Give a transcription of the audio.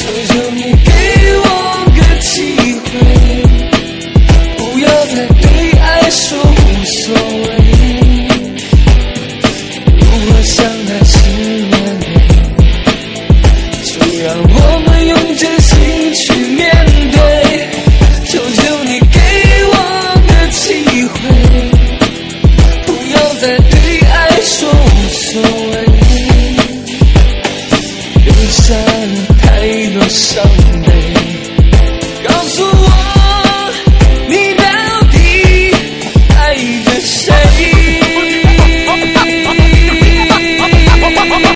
求求你给我个机会，不要再对爱说无所谓。如何相爱是